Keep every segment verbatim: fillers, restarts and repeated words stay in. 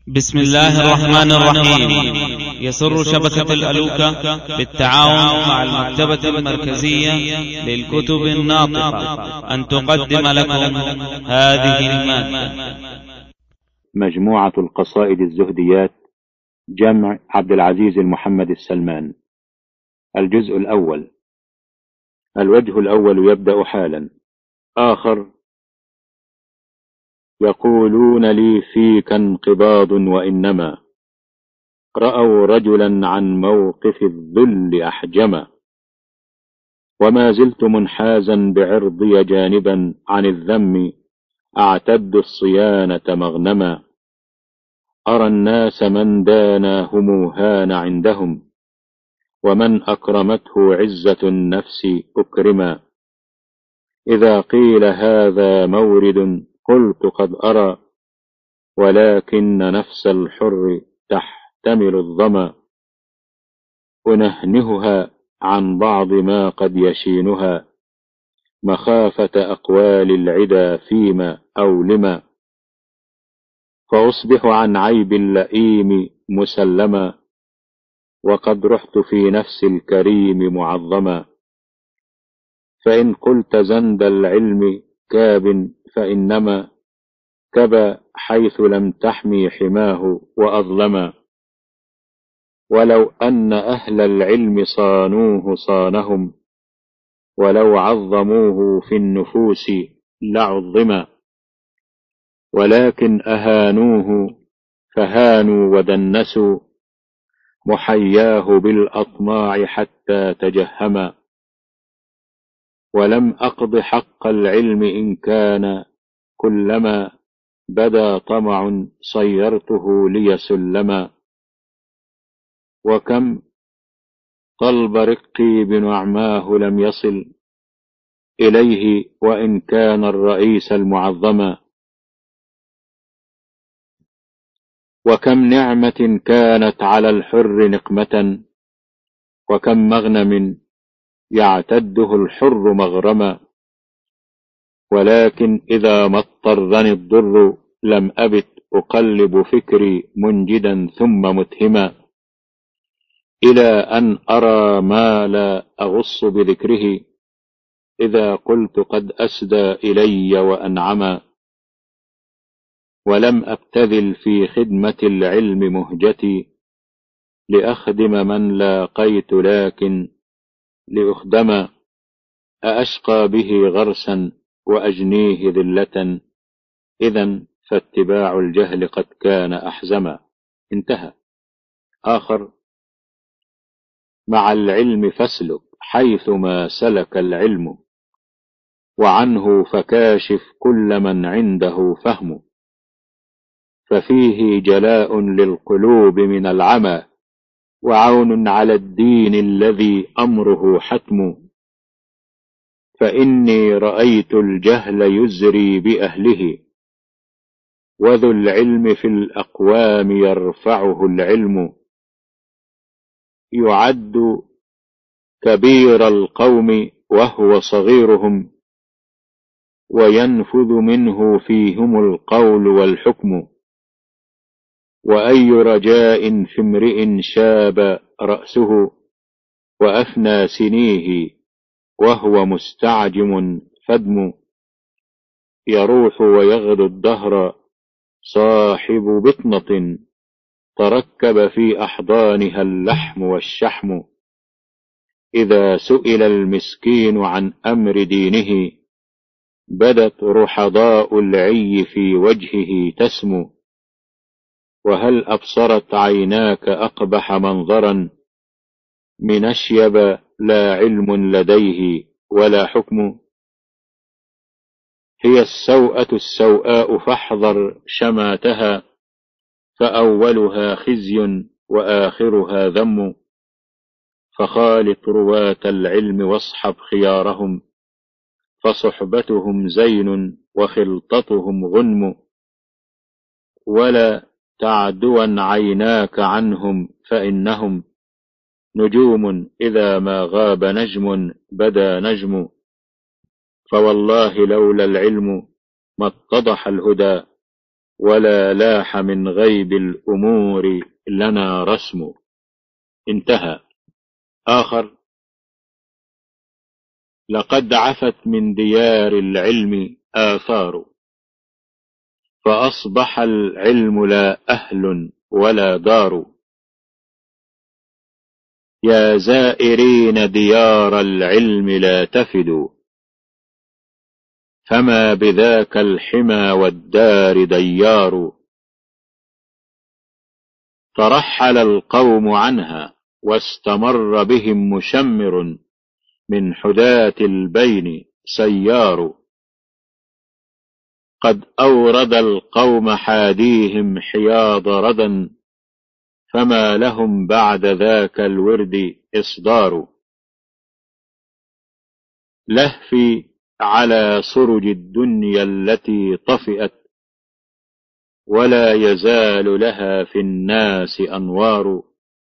بسم الله الرحمن الرحيم. يسر شبكة الألوكة بالتعاون مع المكتبة المركزية للكتب الناطقة أن تقدم لكم هذه المادة. مجموعة القصائد الزهديات، جمع عبد العزيز المحمد السلمان. الجزء الأول. الوجه الأول يبدأ حالا. آخر: يقولون لي فيك انقباض، وإنما رأوا رجلا عن موقف الذل أحجما، وما زلت منحازا بعرضي جانبا عن الذم، أعتد الصيانة مغنما. أرى الناس من داناهم هان عندهم، ومن أكرمته عزة النفس أكرما. إذا قيل هذا مورد قلت قد أرى، ولكن نفس الحر تحتمل الظما. أنهنهها عن بعض ما قد يشينها، مخافة أقوال العدا فيما أو لما. فأصبح عن عيب اللئيم مسلما، وقد رحت في نفس الكريم معظما. فإن قلت زند العلم كاب، فإنما كبى حيث لم تحمي حماه وأظلما. ولو أن أهل العلم صانوه صانهم، ولو عظموه في النفوس لعظما. ولكن أهانوه فهانوا ودنسوا، محياه بالأطماع حتى تجهما. ولم أقض حق العلم إن كان كلما بدا طمع صيرته لي سلما. وكم طلب رقي بنعماه لم يصل إليه، وإن كان الرئيس المعظما. وكم نعمة كانت على الحر نقمة، وكم مغنم يعتده الحر مغرما. ولكن إذا ما اضطرني الضر لم أبت أقلب فكري منجدا ثم متهما، إلى أن أرى ما لا أغص بذكره، إذا قلت قد أسدى إلي وأنعما. ولم أبتذل في خدمة العلم مهجتي، لأخدم من لاقيت لكن لأخدما. أأشقى به غرسا وأجنيه ذلة، إذن فاتباع الجهل قد كان أحزما. انتهى. آخر: مع العلم فاسلك حيثما سلك العلم، وعنه فكاشف كل من عنده فهم. ففيه جلاء للقلوب من العمى، وعون على الدين الذي أمره حتم. فإني رأيت الجهل يزري بأهله، وذو العلم في الأقوام يرفعه العلم. يعد كبير القوم وهو صغيرهم، وينفذ منه فيهم القول والحكم. وأي رجاء في امرئ شاب رأسه، وأفنى سنيه وهو مستعجم فدم. يروح ويغدو الدهر صاحب بطنة، تركب في أحضانها اللحم والشحم. إذا سئل المسكين عن أمر دينه، بدت رحضاء العي في وجهه تسمو. وهل أبصرت عيناك أقبح منظرا، من أشيب لا علم لديه ولا حكم. هي السوءة السوءاء فاحذر شماتها، فأولها خزي وآخرها ذم. فخالط رواة العلم واصحب خيارهم، فصحبتهم زين وخلطتهم غنم. ولا تعدوا عيناك عنهم، فإنهم نجوم إذا ما غاب نجم بدا نجم. فوالله لولا العلم ما اتضح الهدى، ولا لاح من غيب الأمور لنا رسم. انتهى. آخر: لقد عفت من ديار العلم آثار، فأصبح العلم لا أهل ولا دار. يا زائرين ديار العلم لا تفدوا، فما بذاك الحمى والدار ديار. ترحل القوم عنها واستمر بهم مشمر، من حداة البين سيار. قد أورد القوم حاديهم حياض ردا، فما لهم بعد ذاك الورد إصدار. لهفي على سرج الدنيا التي طفئت، ولا يزال لها في الناس أنوار.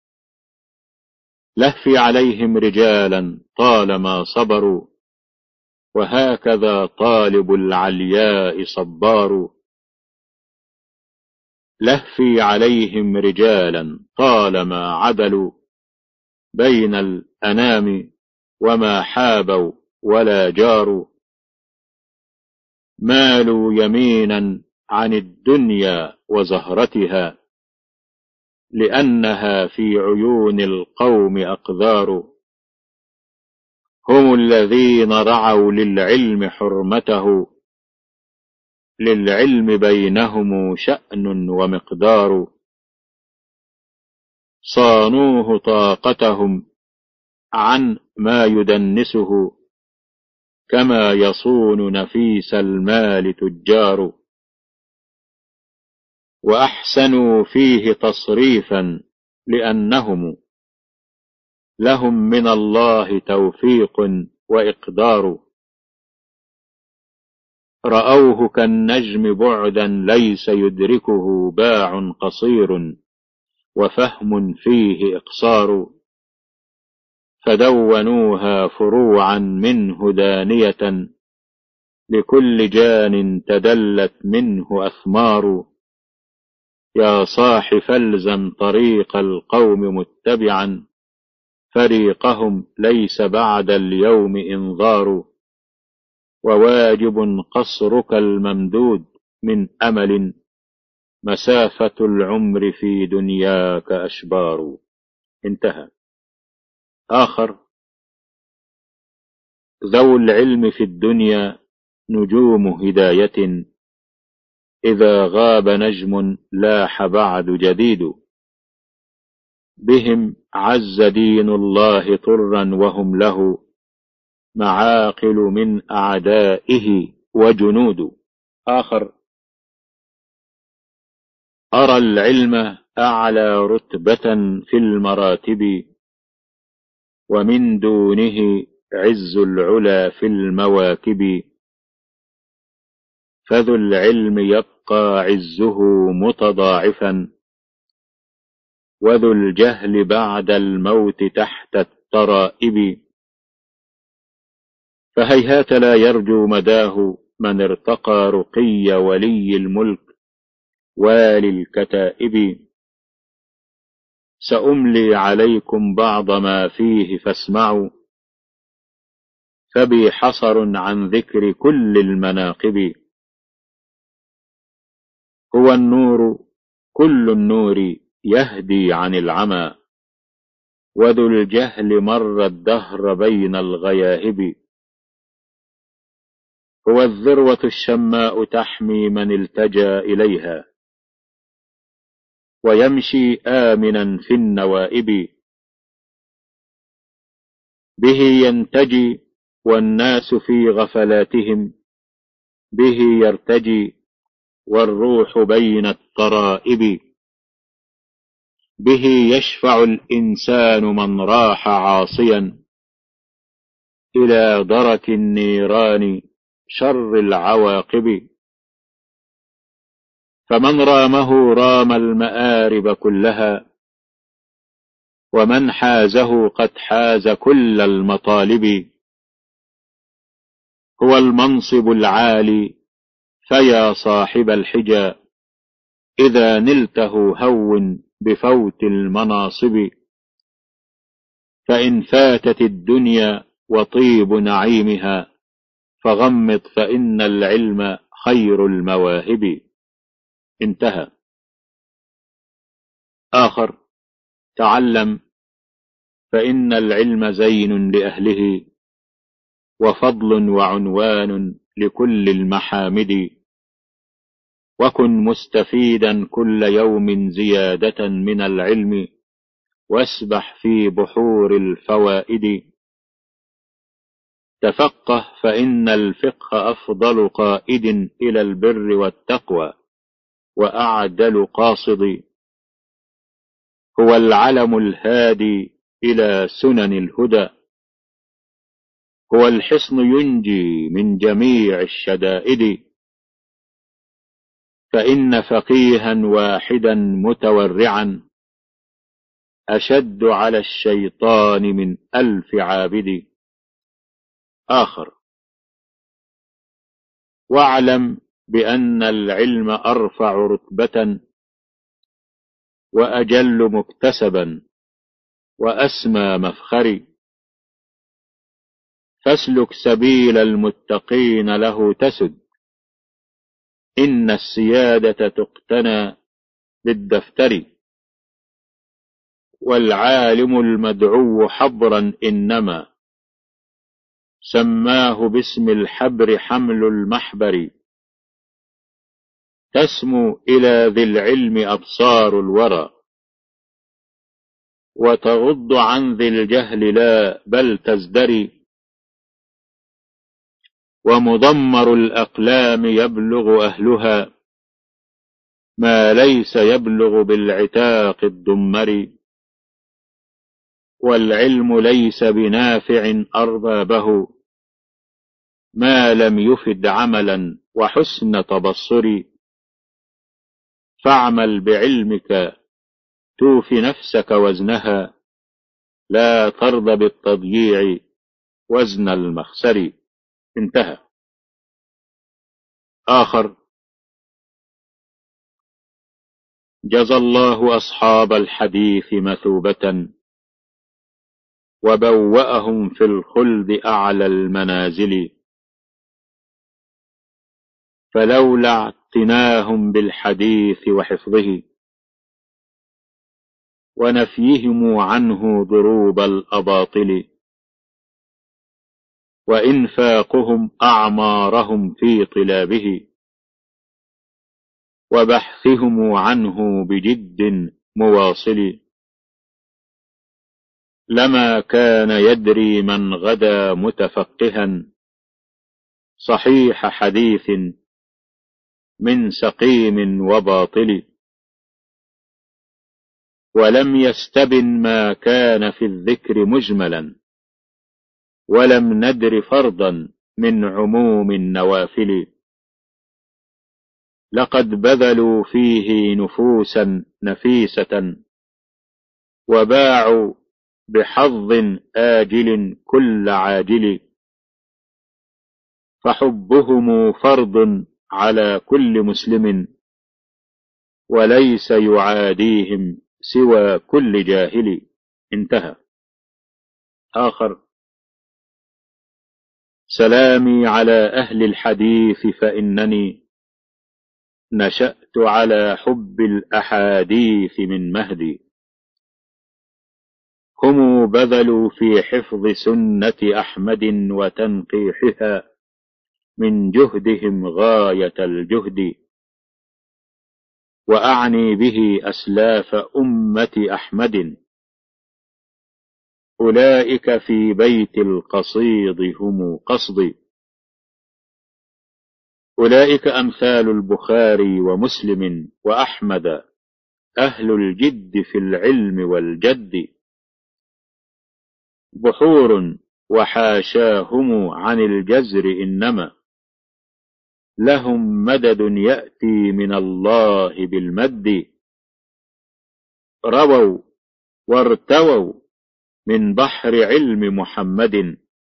لهفي عليهم رجالا طالما صبروا، وهكذا طالب العلياء صبار. لهفي عليهم رجالا طالما عدلوا، بين الأنام وما حابوا ولا جاروا. مالوا يمينا عن الدنيا وزهرتها، لأنها في عيون القوم أقذار. هم الذين رعوا للعلم حرمته، للعلم بينهم شأن ومقدار. صانوه طاقتهم عن ما يدنسه، كما يصون نفيس المال تجار. وأحسنوا فيه تصريفا، لأنهم لهم من الله توفيق وإقدار. رأوه كالنجم بعدا ليس يدركه باع قصير، وفهم فيه إقصار. فدونوها فروعا منه دانية، لكل جان تدلت منه أثمار. يا صاح فالزم طريق القوم متبعا، فريقهم ليس بعد اليوم إنظار. وواجب قصرك الممدود من أمل، مسافة العمر في دنياك أشبار. انتهى. آخر: ذو العلم في الدنيا نجوم هداية، إذا غاب نجم لاح بعد جديد. بهم عز دين الله طرا، وهم له معاقل من أعدائه وجنود. آخر: أرى العلم أعلى رتبة في المراتب، ومن دونه عز العلا في المواكب. فذو العلم يبقى عزه متضاعفا، وذو الجهل بعد الموت تحت الترائب. فهيهات لا يرجو مداه من ارتقى رقي ولي الملك والي الكتائب. سأملي عليكم بعض ما فيه فاسمعوا، فبي حصر عن ذكر كل المناقب. هو النور كل النور يهدي عن العمى، وذو الجهل مر الدهر بين الغياهب. هو الذروة الشماء تحمي من التجا إليها، ويمشي آمنا في النوائب. به ينتجي والناس في غفلاتهم، به يرتجي والروح بين الطرائب. به يشفع الإنسان من راح عاصيا، إلى درك النيران شر العواقب. فمن رامه رام المآرب كلها، ومن حازه قد حاز كل المطالب. هو المنصب العالي، فيا صاحب الحجى إذا نلته هون بفوت المناصب، فإن فاتت الدنيا وطيب نعيمها، فغمض فإن العلم خير المواهب. انتهى. آخر: تعلم فإن العلم زين لأهله، وفضل وعنوان لكل المحامد، وكن مستفيدا كل يوم زيادة من العلم، واسبح في بحور الفوائد. تفقه فإن الفقه أفضل قائد إلى البر والتقوى، وأعدل قاصد، هو العلم الهادي إلى سنن الهدى، هو الحصن ينجي من جميع الشدائد. فإن فقيها واحدا متورعا أشد على الشيطان من ألف عابد. آخر: واعلم بأن العلم أرفع رتبة، وأجل مكتسبا، وأسمى مفخر، فاسلك سبيل المتقين له تسد، إن السيادة تقتنى بالدفتر، والعالم المدعو حبرا إنما سماه باسم الحبر حمل المحبر، تسمو إلى ذي العلم أبصار الورى، وتغض عن ذي الجهل لا بل تزدري، ومضمر الأقلام يبلغ أهلها ما ليس يبلغ بالعتاق الدمر، والعلم ليس بنافع أربابه ما لم يفد عملا وحسن تبصر، فاعمل بعلمك توف نفسك وزنها، لا ترضى بالتضييع وزن المخسر. انتهى. آخر: جزى الله أصحاب الحديث مثوبة، وبوأهم في الخلد أعلى المنازل، فلولا اعتناهم بالحديث وحفظه، ونفيهم عنه ضروب الأباطل، وإنفاقهم أعمارهم في طلابه، وبحثهم عنه بجد مواصل، لما كان يدري من غدا متفقها صحيح حديث من سقيم وباطل، ولم يستبن ما كان في الذكر مجملا، ولم ندر فرضا من عموم النوافل، لقد بذلوا فيه نفوسا نفيسة، وباعوا بحظ آجل كل عاجل، فحبهم فرض على كل مسلم، وليس يعاديهم سوى كل جاهل. انتهى. آخر: سلامي على أهل الحديث، فإنني نشأت على حب الأحاديث من مهدي، هم بذلوا في حفظ سنة أحمد وتنقيحها من جهدهم غاية الجهد، وأعني به أسلاف أمة أحمد، أولئك في بيت القصيد هم قصدي، أولئك أمثال البخاري ومسلم وأحمد، أهل الجد في العلم والجد، بحور وحاشاهم عن الجزر، إنما لهم مدد يأتي من الله بالمد، رووا وارتووا من بحر علم محمد،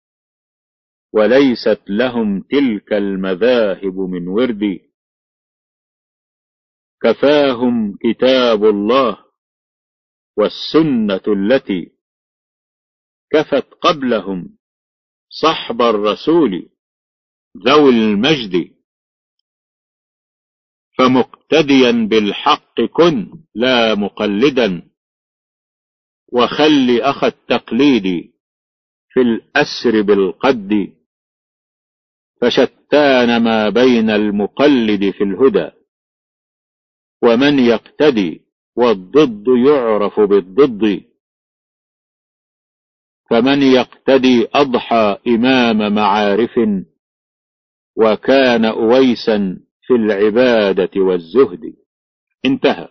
وليست لهم تلك المذاهب من ورد، كفاهم كتاب الله والسنة التي كفت قبلهم صحب الرسول ذوي المجد. فمقتديا بالحق كن لا مقلدا، وخل أخ التقليد في الأسر بالقد. فشتان ما بين المقلد في الهدى ومن يقتدي، والضد يعرف بالضد. فمن يقتدي أضحى إمام معارف، وكان أويسا في العبادة والزهد. انتهى.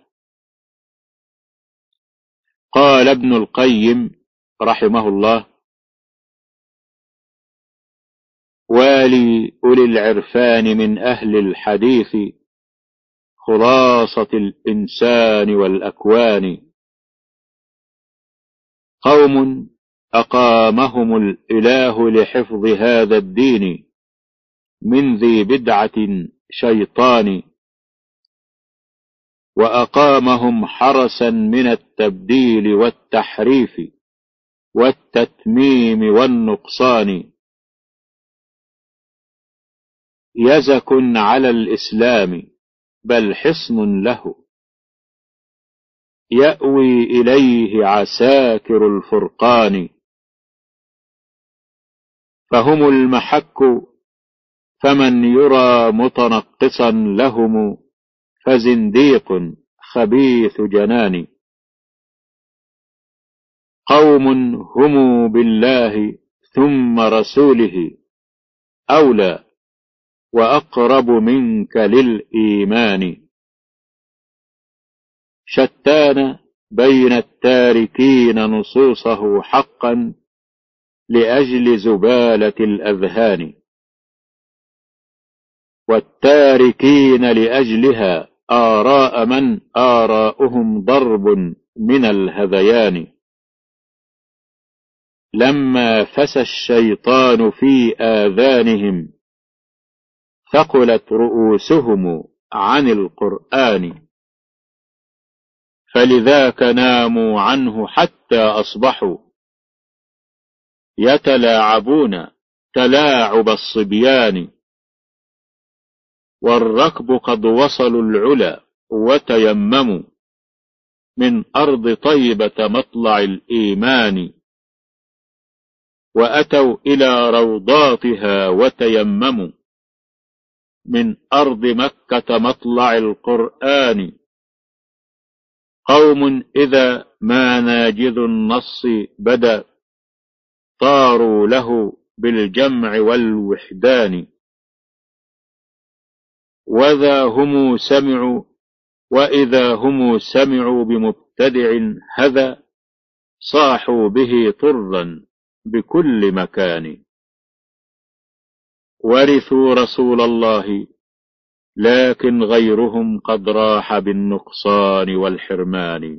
قال ابن القيم رحمه الله: والي أولي العرفان من أهل الحديث خلاصة الإنسان والأكوان، قوم أقامهم الإله لحفظ هذا الدين من ذي بدعة شيطان، وأقامهم حرسا من التبديل والتحريف والتتميم والنقصان. يزك على الإسلام بل حصن له، يأوي إليه عساكر الفرقان. فهم المحك، فمن يرى متنقصا لهم فزنديق خبيث جنان. قوم هم بالله ثم رسوله أولى وأقرب منك للإيمان. شتان بين التاركين نصوصه حقا لأجل زبالة الأذهان، والتاركين لأجلها آراء من آراؤهم ضرب من الهذيان. لما فسى الشيطان في آذانهم ثقلت رؤوسهم عن القرآن، فلذاك ناموا عنه حتى أصبحوا يتلاعبون تلاعب الصبيان. والركب قد وصلوا العلا وتيمموا من أرض طيبة مطلع الإيمان، وأتوا إلى روضاتها وتيمموا من أرض مكة مطلع القرآن. قوم إذا ما ناجذ النص بدا طاروا له بالجمع والوحدان. وذا هم سمعوا وإذا هم سمعوا بمبتدع هذا صاحوا به طرا بكل مكان. ورثوا رسول الله لكن غيرهم قد راح بالنقصان والحرمان.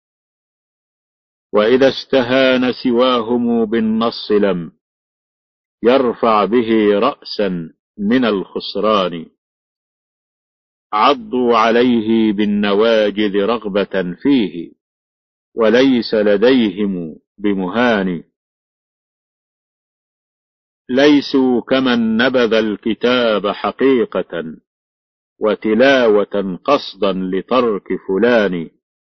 وإذا استهان سواهم بالنص لم يرفع به رأسا من الخسران. عضوا عليه بالنواجذ رغبة فيه وليس لديهم بمهان. ليسوا كمن نبذ الكتاب حقيقة وتلاوة قصدا لترك فلان.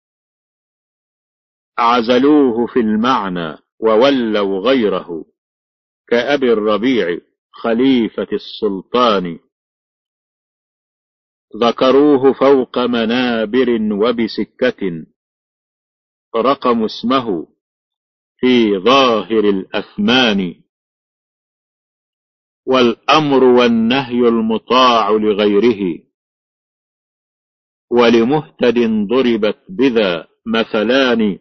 عزلوه في المعنى وولوا غيره كأبي الربيع خليفة السلطان. ذكروه فوق منابر وبسكة رقموا اسمه في ظاهر الأثمان. والأمر والنهي المطاع لغيره ولمهتد ضربت بذا مثلان.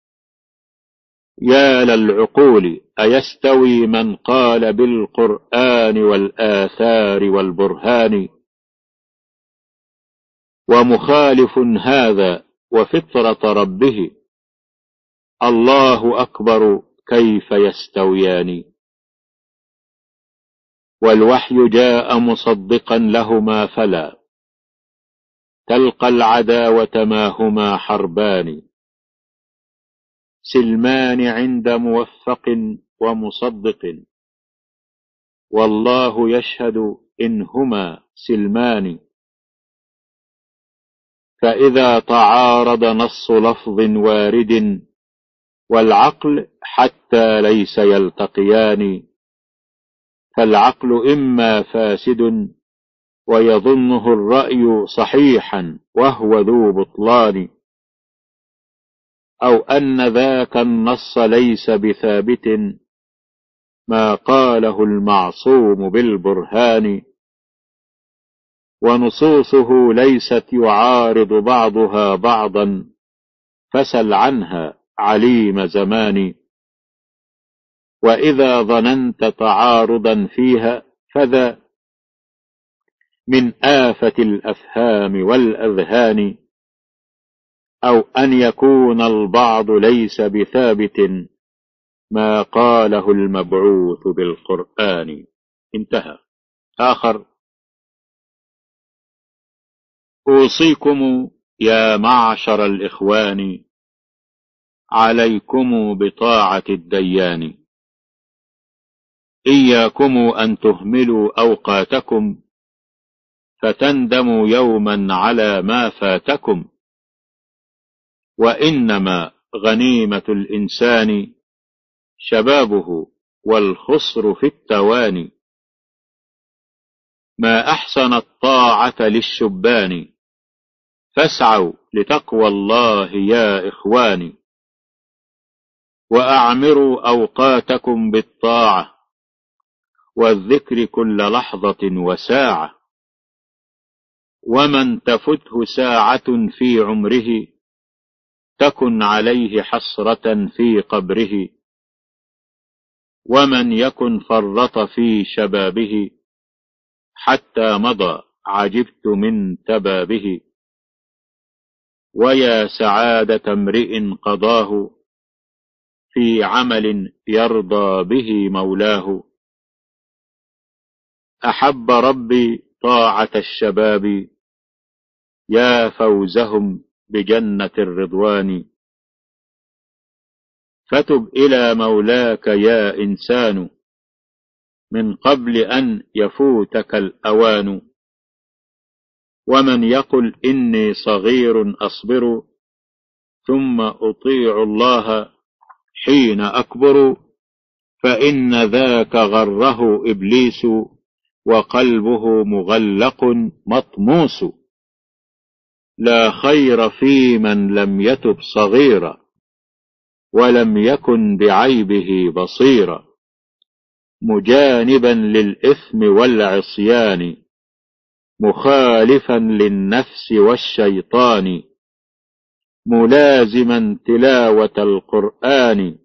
يا للعقول أيستوي من قال بالقرآن والآثار والبرهان. ومخالف هذا وفطرة ربه الله أكبر كيف يستويان. والوحي جاء مصدقا لهما فلا تلقى العداوة ما هما حربان، سلمان عند موفق ومصدق، والله يشهد إن هما سلمان. فإذا تعارض نص لفظ وارد والعقل حتى ليس يلتقيان، فالعقل إما فاسد ويظنه الرأي صحيحا وهو ذو بطلان، أو أن ذاك النص ليس بثابت ما قاله المعصوم بالبرهان، ونصوصه ليست يعارض بعضها بعضا فسل عنها عليم زمان. وإذا ظننت تعارضا فيها فذا من آفة الأفهام والأذهان، أو أن يكون البعض ليس بثابت ما قاله المبعوث بالقرآن. انتهى. آخر: أوصيكم يا معشر الإخوان عليكم بطاعة الديان، إياكم أن تهملوا أوقاتكم فتندموا يوما على ما فاتكم، وإنما غنيمة الإنسان شبابه والخسر في التواني. ما أحسن الطاعة للشبان، فاسعوا لتقوى الله يا إخواني، وأعمروا أوقاتكم بالطاعة والذكر كل لحظة وساعة، ومن تفته ساعة في عمره تكن عليه حسرة في قبره، ومن يكن فرط في شبابه حتى مضى عجبت من تبابه. ويا سعادة امرئ قضاه في عمل يرضى به مولاه، أحب ربي طاعة الشباب يا فوزهم بجنة الرضوان. فتب إلى مولاك يا إنسان من قبل أن يفوتك الأوان، ومن يقل إني صغير أصبر ثم أطيع الله حين أكبر، فإن ذاك غره إبليس وقلبه مغلق مطموس. لا خير في من لم يتب صغيرا ولم يكن بعيبه بصيرا، مجانبا للإثم والعصيان مخالفا للنفس والشيطان، ملازما تلاوة القرآن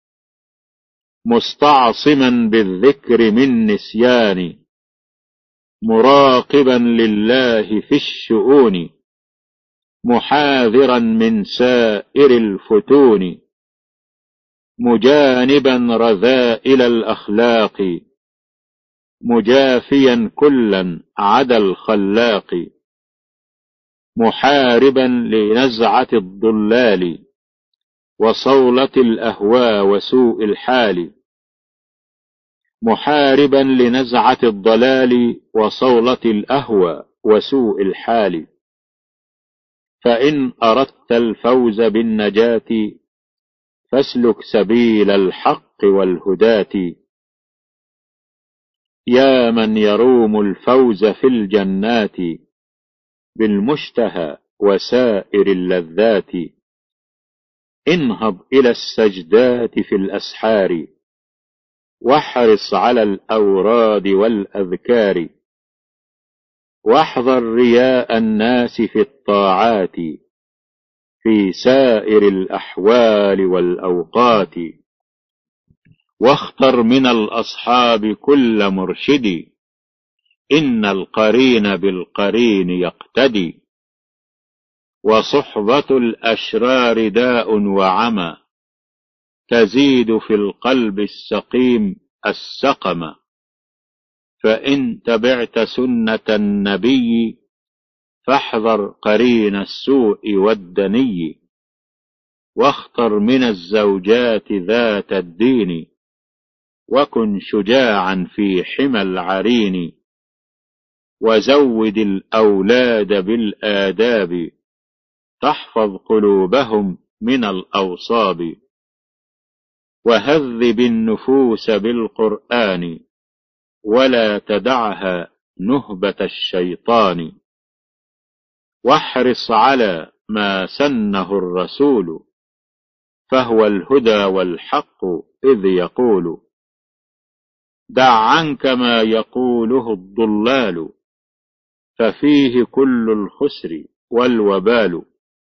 مستعصما بالذكر من نسيان، مراقبا لله في الشؤون محاذرا من سائر الفتون، مجانبا رذائل الأخلاق مجافيا كلا عدا الخلاق، محاربا لنزعة الضلال وصولة الأهوى وسوء الحال، محاربا لنزعة الضلال وصولة الأهوى وسوء الحال. فإن أردت الفوز بالنجاة فاسلك سبيل الحق والهداة، يا من يروم الفوز في الجنات بالمشتهى وسائر اللذات، انهض إلى السجدات في الأسحار واحرص على الأوراد والأذكار، واحذر رياء الناس في الطاعات في سائر الأحوال والأوقات، واختر من الأصحاب كل مرشد إن القرين بالقرين يقتدي، وصحبة الأشرار داء وعمى تزيد في القلب السقيم السقم، فإن تبعت سنة النبي فاحذر قرين السوء والدني، واختر من الزوجات ذات الدين، وكن شجاعا في حمى العرين، وزود الأولاد بالآداب، تحفظ قلوبهم من الأوصاب، وهذب النفوس بالقرآن، ولا تدعها نهبة الشيطان، واحرص على ما سنه الرسول، فهو الهدى والحق إذ يقول، دع عنك ما يقوله الضلال، ففيه كل الخسر والوبال،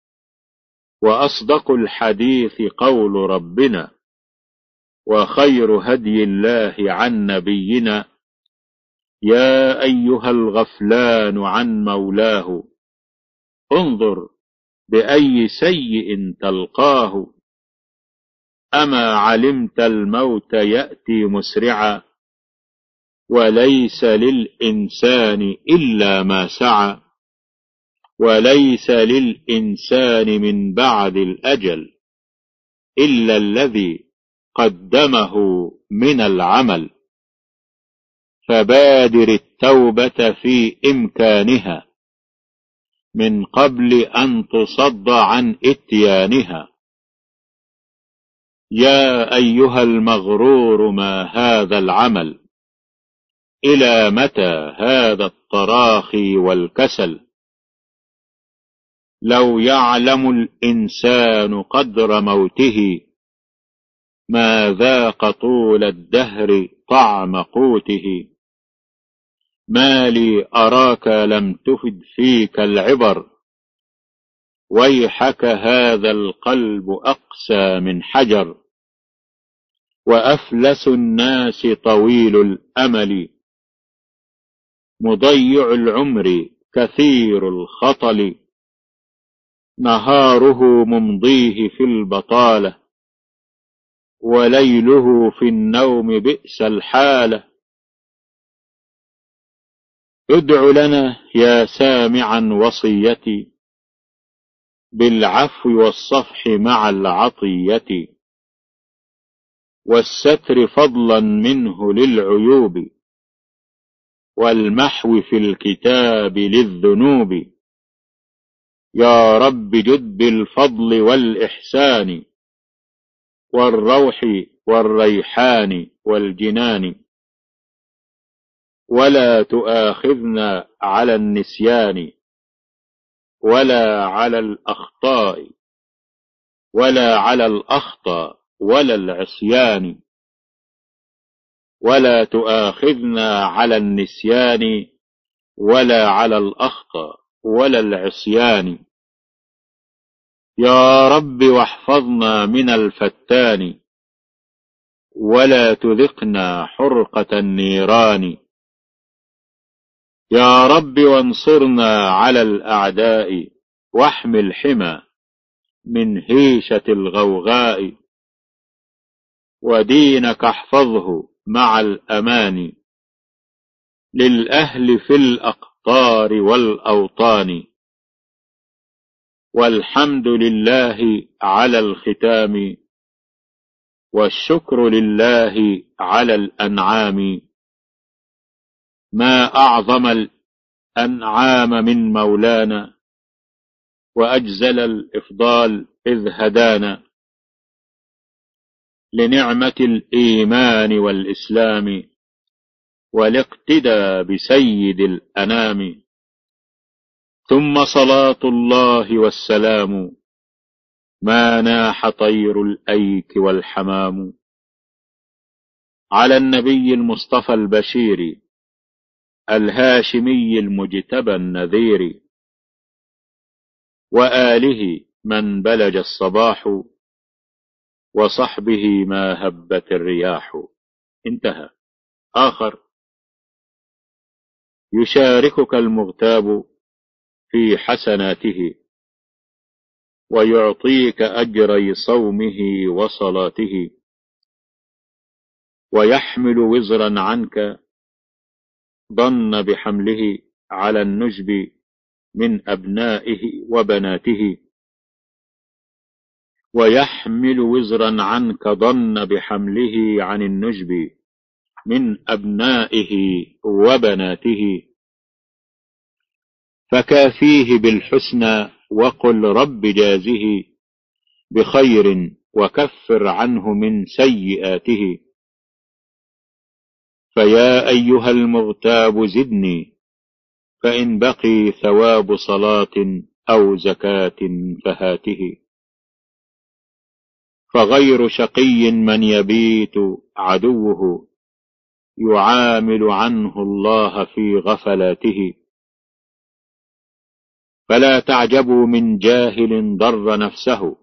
وأصدق الحديث قول ربنا، وخير هدي الله عن نبينا، يا أيها الغفلان عن مولاه، انظر بأي سيء تلقاه، أما علمت الموت يأتي مسرعا، وليس للإنسان إلا ما سعى، وليس للإنسان من بعد الأجل إلا الذي قدمه من العمل، فبادر التوبة في إمكانها، من قبل أن تصد عن إتيانها. يا أيها المغرور ما هذا العمل، إلى متى هذا التراخي والكسل، لو يعلم الإنسان قدر موته، ما ذاق طول الدهر طعم قوته، ما لي أراك لم تفد فيك العبر، ويحك هذا القلب أقسى من حجر، وأفلس الناس طويل الأمل، مضيع العمر كثير الخطل، نهاره ممضيه في البطالة، وليله في النوم بئس الحالة. ادع لنا يا سامعا وصيتي، بالعفو والصفح مع العطية، والستر فضلا منه للعيوب، والمحو في الكتاب للذنوب. يا رب جد بالفضل والإحسان، والروح والريحان والجنان، ولا تؤاخذنا على النسيان، ولا على الأخطاء، ولا على الأخطاء ولا العصيان، ولا تؤاخذنا على النسيان، ولا على الأخطاء ولا العصيان. يا رب واحفظنا من الفتان، ولا تذقنا حرقة النيران. يا رب وانصرنا على الأعداء، واحمي الحمى من هيشة الغوغاء، ودينك احفظه مع الأمان، للأهل في الأقطار والأوطان. والحمد لله على الختام، والشكر لله على الأنعام. ما أعظم الأنعام من مولانا، وأجزل الإفضال إذ هدانا لنعمة الإيمان والإسلام، والاقتداء بسيد الأنام. ثم صلاة الله والسلام، ما ناح طير الأيك والحمام، على النبي المصطفى البشير، الهاشمي المجتبى النذير، وآله من بلج الصباح، وصحبه ما هبت الرياح. انتهى. آخر: يشاركك المغتاب في حسناته، ويعطيك أجري صومه وصلاته، ويحمل وزرا عنك ضن بحمله على النجب من أبنائه وبناته، ويحمل وزرا عنك ضن بحمله عن النجب من أبنائه وبناته. فكافيه بالحسنى وقل رب جازه بخير وكفر عنه من سيئاته. فيا أيها المغتاب زدني، فإن بقي ثواب صلاة أو زكاة فهاته. فغير شقي من يبيت عدوه يعامل عنه الله في غفلاته. فلا تعجبوا من جاهل ضر نفسه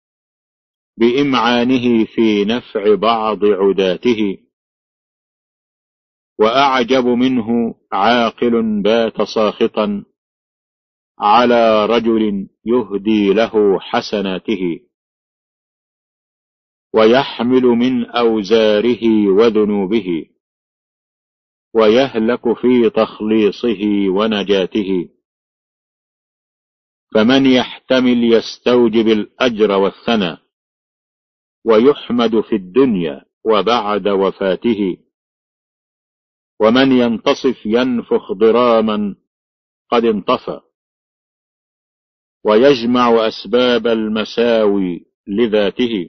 بإمعانه في نفع بعض عداته. وأعجب منه عاقل بات ساخطا على رجل يهدي له حسناته، ويحمل من أوزاره وذنوبه، ويهلك في تخليصه ونجاته. فمن يحتمل يستوجب الأجر والثنى، ويحمد في الدنيا وبعد وفاته. ومن ينتصف ينفخ ضراما قد انطفى، ويجمع أسباب المساوي لذاته.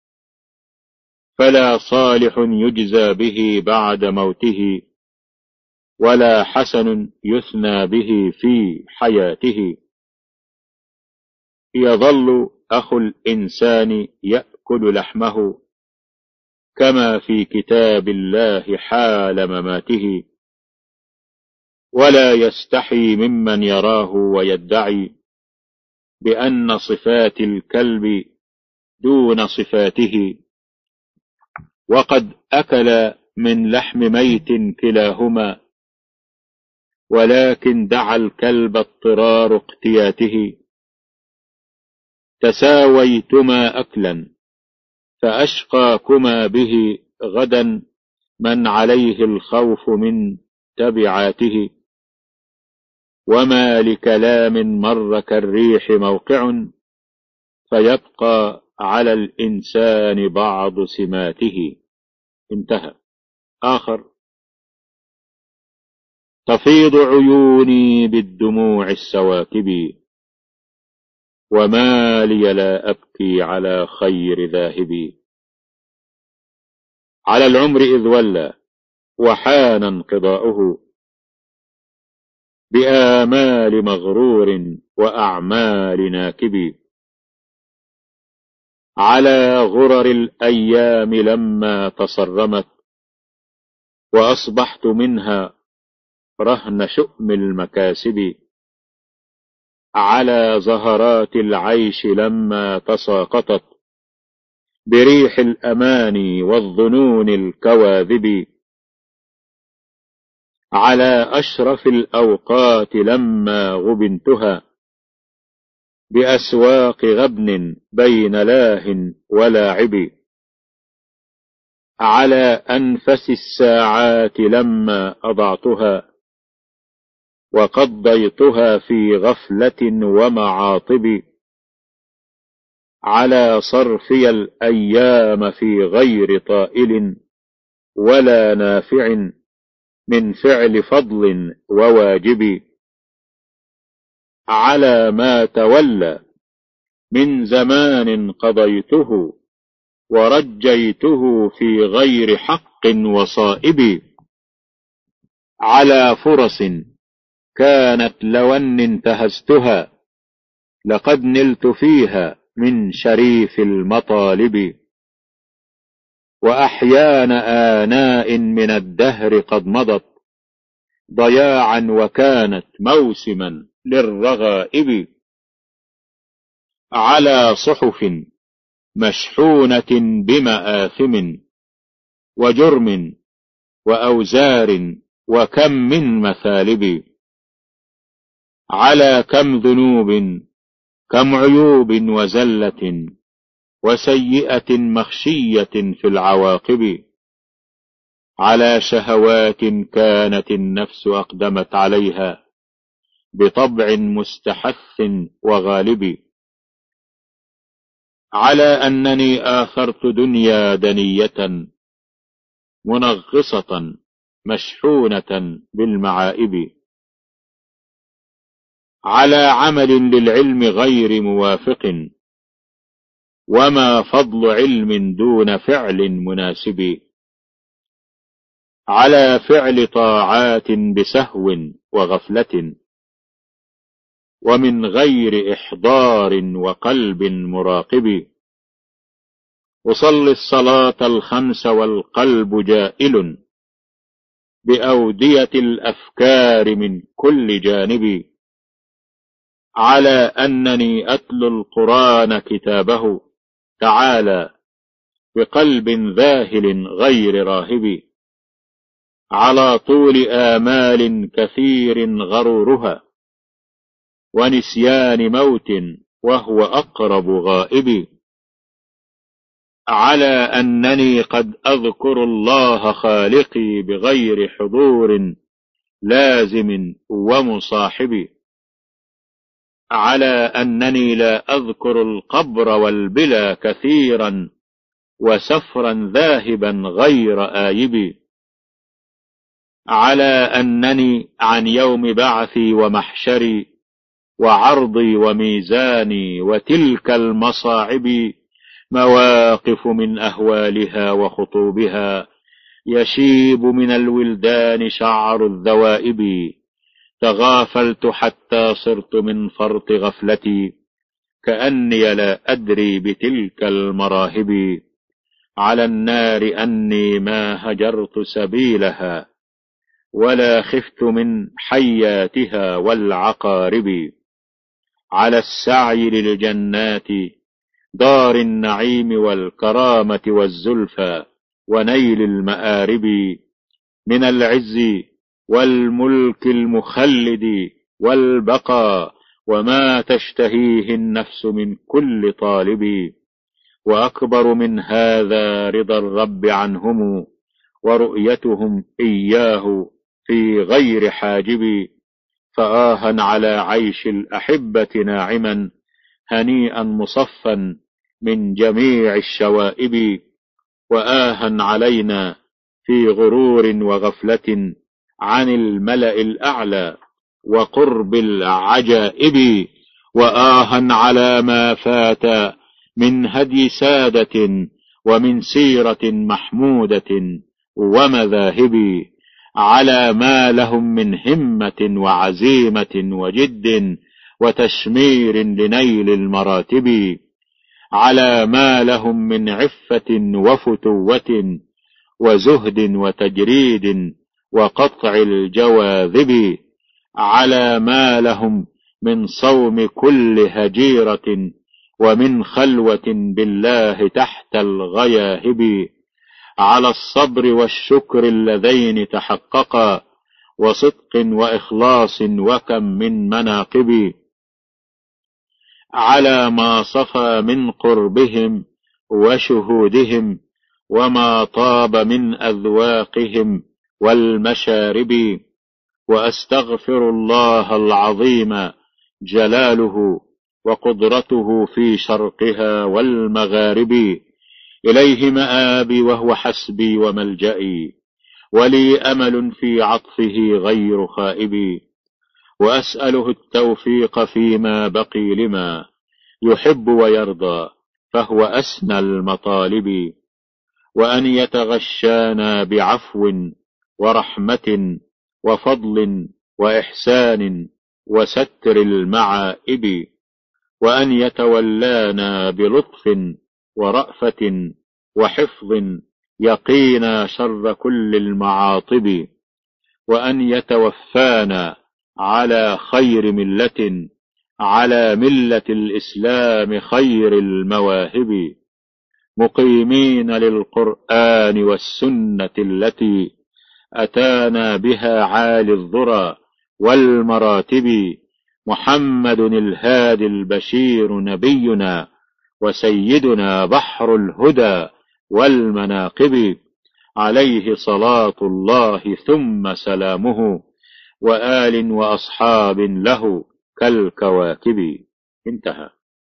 فلا صالح يجزى به بعد موته، ولا حسن يثنى به في حياته. يظل أخو الإنسان يأكل لحمه كما في كتاب الله حال مماته، ولا يستحي ممن يراه ويدعي بأن صفات الكلب دون صفاته. وقد أكل من لحم ميت كلاهما، ولكن دعا الكلب اضطرار اقتياته. تساويتما أكلا فأشقاكما به غدا من عليه الخوف من تبعاته. وما لكلام مر كالريح موقع، فيبقى على الإنسان بعض سماته. انتهى. آخر: تفيض عيوني بالدموع السواكب، وما لي لا أبكي على خير ذاهبي. على العمر إذ ولى وحان انقضاؤه، بآمال مغرور وأعمال ناكب. على غرر الأيام لما تصرمت، وأصبحت منها رهن شؤم المكاسب. على زهرات العيش لما تساقطت، بريح الأماني والظنون الكواذب. على أشرف الأوقات لما غبنتها، بأسواق غبن بين لاه ولاعب. على أنفس الساعات لما أضعتها، وقضيتها في غفلة ومعاطب. على صرفي الأيام في غير طائل ولا نافع من فعل فضل وواجب. على ما تولى من زمان قضيته، ورجيته في غير حق وصائب. على فرص كانت لو أن انتهزتها، لقد نلت فيها من شريف المطالب. وأحيان آناء من الدهر قد مضت، ضياعا وكانت موسما للرغائب. على صحف مشحونة بمآثم وجرم وأوزار وكم من مثالب. على كم ذنوب كم عيوب وزلة وسيئة مخشية في العواقب. على شهوات كانت النفس أقدمت عليها، بطبع مستحث وغالب، على أنني آثرت دنيا دنية منغصة مشحونة بالمعائب، على عمل للعلم غير موافق، وما فضل علم دون فعل مناسب، على فعل طاعات بسهو وغفلة، ومن غير إحضار وقلب مراقب، أصلي الصلاة الخمس والقلب جائل بأودية الأفكار من كل جانب، على أنني أتلو القرآن كتابه تعالى بقلب ذاهل غير راهب، على طول آمال كثير غرورها، ونسيان موت وهو أقرب غائب، على أنني قد أذكر الله خالقي بغير حضور لازم ومصاحب، على أنني لا أذكر القبر والبلا كثيرا وسفرا ذاهبا غير آيب، على أنني عن يوم بعثي ومحشري وعرضي وميزاني وتلك المصاعب مواقف من أهوالها وخطوبها يشيب من الولدان شعر الذوائب، تغافلت حتى صرت من فرط غفلتي كأني لا أدري بتلك المراهب، على النار أني ما هجرت سبيلها ولا خفت من حياتها والعقارب، على السعي للجنات دار النعيم والكرامة والزلفى ونيل المآرب، من العز والملك المخلد والبقاء وما تشتهيه النفس من كل طالب، وأكبر من هذا رضا الرب عنهم ورؤيتهم إياه في غير حاجب، فآها على عيش الأحبة ناعما هنيئا مصفا من جميع الشوائب، وآها علينا في غرور وغفلة عن الملأ الأعلى وقرب العجائب، وآها على ما فات من هدي سادة ومن سيرة محمودة ومذاهب، على ما لهم من همة وعزيمة وجد وتشمير لنيل المراتب، على ما لهم من عفة وفتوة وزهد وتجريد وقطع الجواذب، على ما لهم من صوم كل هجيرة ومن خلوة بالله تحت الغياهب، على الصبر والشكر اللذين تحققا وصدق وإخلاص وكم من مناقب، على ما صفى من قربهم وشهودهم وما طاب من أذواقهم والمشارب، وأستغفر الله العظيم جلاله وقدرته في شرقها والمغارب، إليه مآبي وهو حسبي وملجئي، ولي أمل في عطفه غير خائب، وأسأله التوفيق فيما بقي لما يحب ويرضى فهو أسنى المطالب، وأن يتغشانا بعفو ورحمة وفضل وإحسان وستر المعائب، وأن يتولانا بلطف ورأفة وحفظ يقينا شر كل المعاطب، وأن يتوفانا على خير ملة على ملة الإسلام خير المواهب، مقيمين للقرآن والسنة التي أتانا بها عالي الذرى والمراتب، محمد الهادي البشير نبينا وسيدنا بحر الهدى والمناقب، عليه صلاة الله ثم سلامه، وآل وأصحاب له كالكواكب. انتهى.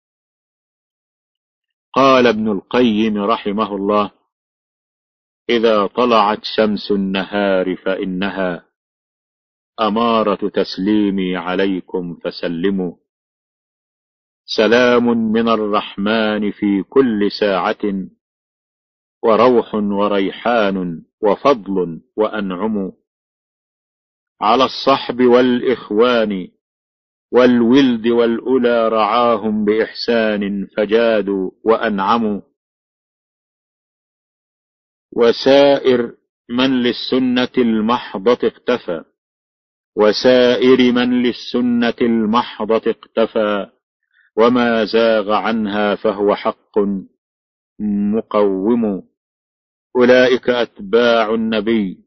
قال ابن القيم رحمه الله: إذا طلعت شمس النهار فإنها أمارة تسليمي عليكم فسلموا، سلام من الرحمن في كل ساعة، وروح وريحان وفضل وأنعم، على الصحب والإخوان والولد والأولى رعاهم بإحسان فجادوا وأنعموا، وسائر من للسنة المحضة اقتفى وسائر من للسنة المحضة اقتفى، وما زاغ عنها فهو حق مقوم. أولئك أتباع النبي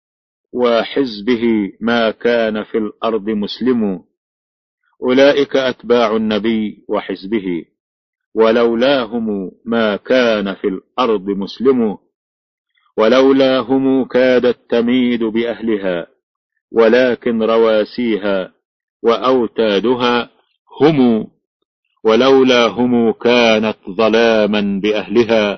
وحزبه ما كان في الأرض مسلم، أولئك أتباع النبي وحزبه ولولاهم ما كان في الأرض مسلم، ولولاهم كادت تميد بأهلها، ولكن رواسيها وأوتادها هم، ولولاهم كانت ظلاما بأهلها،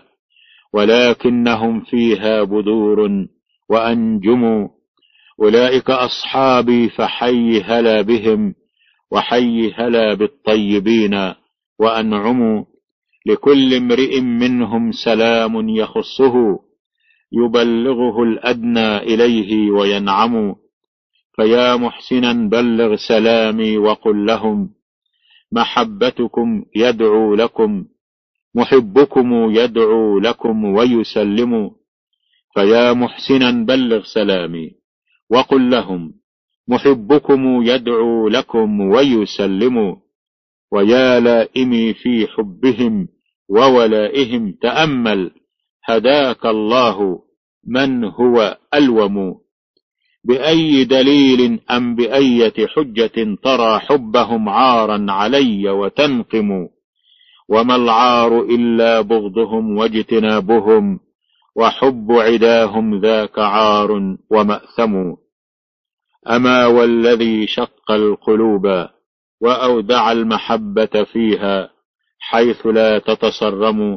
ولكنهم فيها بدور وأنجم. أولئك أصحابي فحي هلا بهم، وحي هلا بالطيبين وأنعم، لكل امرئ منهم سلام يخصه، يبلغه الأدنى إليه وينعم، فيا محسنا بلغ سلامي وقل لهم، محبتكم يدعو لكم، محبكم يدعو لكم ويسلم، فيا محسنا بلغ سلامي وقل لهم، محبكم يدعو لكم ويسلم، ويا لائمي في حبهم وولائهم تأمل، هداك الله من هو ألوم، بأي دليل أم بأية حجة ترى حبهم عارا علي وتنقم، وما العار إلا بغضهم واجتنابهم، وحب عداهم ذاك عار ومأثم. أما والذي شق القلوب وأودع المحبة فيها، حيث لا تتصرم،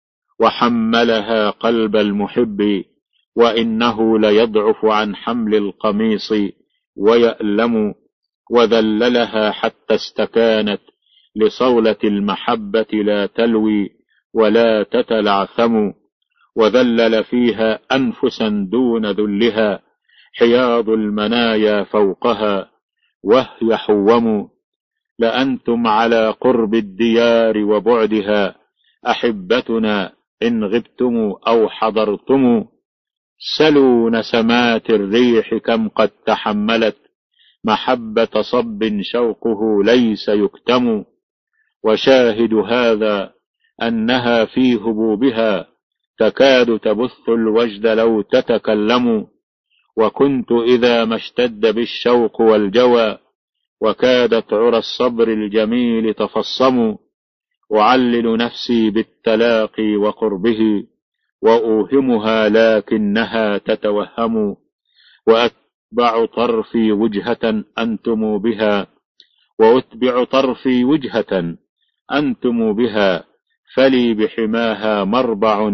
وحملها قلب المحب، وإنه ليضعف عن حمل القميص ويألم، وذللها حتى استكانت لصولة المحبة لا تلوي ولا تتلعثم، وذلل فيها أنفسا دون ذلها، حياض المنايا فوقها وهي حوم. لأنتم على قرب الديار وبعدها أحبتنا إن غبتم أو حضرتم، سلوا نسمات الريح كم قد تحملت، محبة صب شوقه ليس يكتم، وشاهد هذا أنها في هبوبها تكاد تبث الوجد لو تتكلم، وكنت إذا ما اشتد بالشوق والجوى، وكادت عرى الصبر الجميل تفصم، أعلل نفسي بالتلاقي وقربه، وأوهمها لكنها تتوهم، وأتبع طرفي وجهة أنتم بها وأتبع طرفي وجهة أنتم بها، فلي بحماها مربع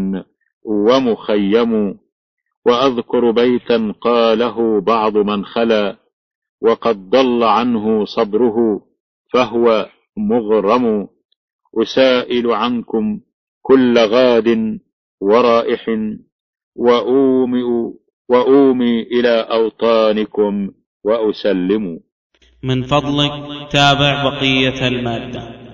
ومخيم. وأذكر بيتا قاله بعض من خلا، وقد ضل عنه صبره فهو مغرم، أسائل عنكم كل غاد ورائح، وأومئ وأومي إلى أوطانكم وأسلم. من فضلك تابع بقية المادة.